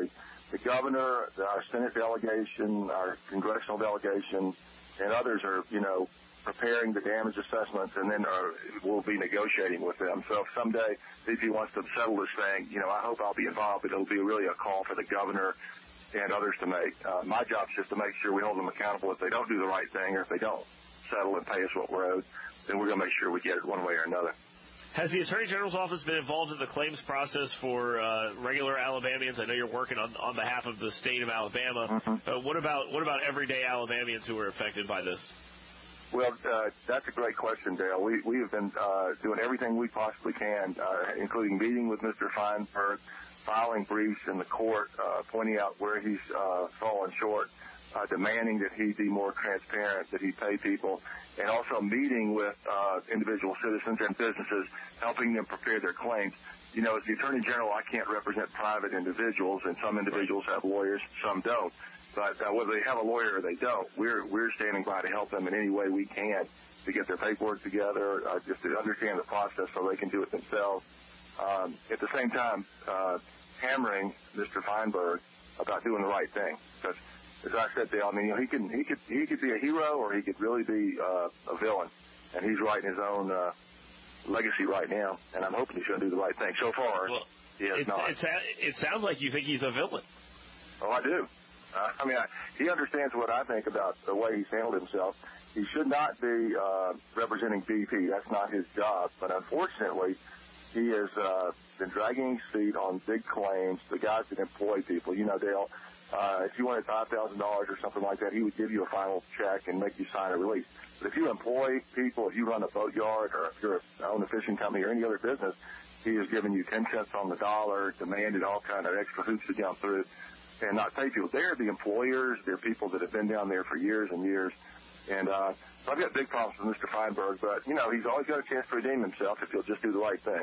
the governor, our Senate delegation, our congressional delegation, and others are, you know, preparing the damage assessments, and then uh, we'll be negotiating with them. So if someday B P wants to settle this thing, you know, I hope I'll be involved, but it'll be really a call for the governor and others to make. Uh, my job is just to make sure we hold them accountable. If they don't do the right thing, or if they don't settle and pay us what we're owed, then we're going to make sure we get it one way or another. Has the Attorney General's office been involved in the claims process for uh, regular Alabamians? I know you're working on, on behalf of the state of Alabama. Mm-hmm. Uh, what about what about everyday Alabamians who are affected by this? Well, uh, that's a great question, Dale. We we have been uh, doing everything we possibly can, uh, including meeting with Mister Feinberg, filing briefs in the court, uh, pointing out where he's uh, fallen short, uh, demanding that he be more transparent, that he pay people, and also meeting with uh, individual citizens and businesses, helping them prepare their claims. You know, as the Attorney General, I can't represent private individuals, and some individuals have lawyers, some don't. But uh, whether they have a lawyer or they don't, we're we're standing by to help them in any way we can to get their paperwork together, uh, just to understand the process so they can do it themselves. Um, at the same time, uh, hammering Mister Feinberg about doing the right thing, because as I said, Dale, I mean, you know, he can he could he could be a hero or he could really be uh, a villain, and he's writing his own uh, legacy right now. And I'm hoping he's going to do the right thing. So far, well, he has it's, not. It's, it sounds like you think he's a villain. Oh, I do. Uh, I mean, I, he understands what I think about the way he's handled himself. He should not be uh, representing B P. That's not his job. But unfortunately, he has uh, been dragging his feet on big claims. The guys that employ people, you know, Dale, uh, if you wanted five thousand dollars or something like that, he would give you a final check and make you sign a release. But if you employ people, if you run a boatyard or if you're own a fishing company or any other business, he has given you ten cents on the dollar, demanded all kind of extra hoops to jump through, and not pay people. They're the employers. They're people that have been down there for years and years. And uh, so I've got big problems with Mister Feinberg, but, you know, he's always got a chance to redeem himself if he'll just do the right thing.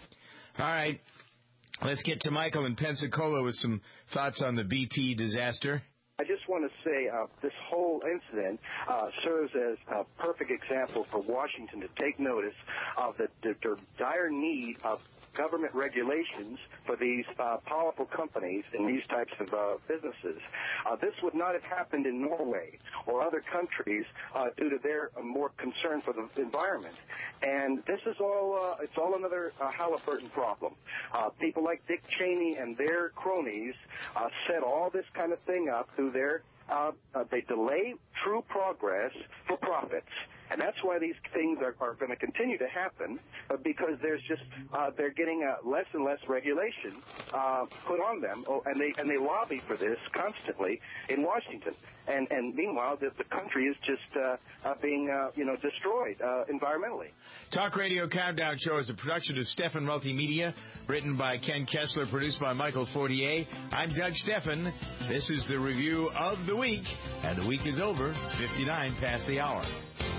All right. Let's get to Michael in Pensacola with some thoughts on the B P disaster. I just want to say uh, this whole incident uh, serves as a perfect example for Washington to take notice of the, the, the dire need of government regulations for these uh, powerful companies and these types of uh, businesses. Uh, this would not have happened in Norway or other countries uh, due to their uh, more concern for the environment. And this is all, uh, it's all another uh, Halliburton problem. Uh, people like Dick Cheney and their cronies uh, set all this kind of thing up through their, uh, uh, they delay true progress for profits. And that's why these things are, are going to continue to happen, uh, because there's just uh, they're getting uh, less and less regulation uh, put on them, oh, and they and they lobby for this constantly in Washington. And and meanwhile, the, the country is just uh, uh, being uh, you know destroyed uh, environmentally. Talk Radio Countdown Show is a production of Stefan Multimedia, written by Ken Kessler, produced by Michael Fortier. I'm Doug Stefan. This is the review of the week, and the week is over, fifty-nine past the hour.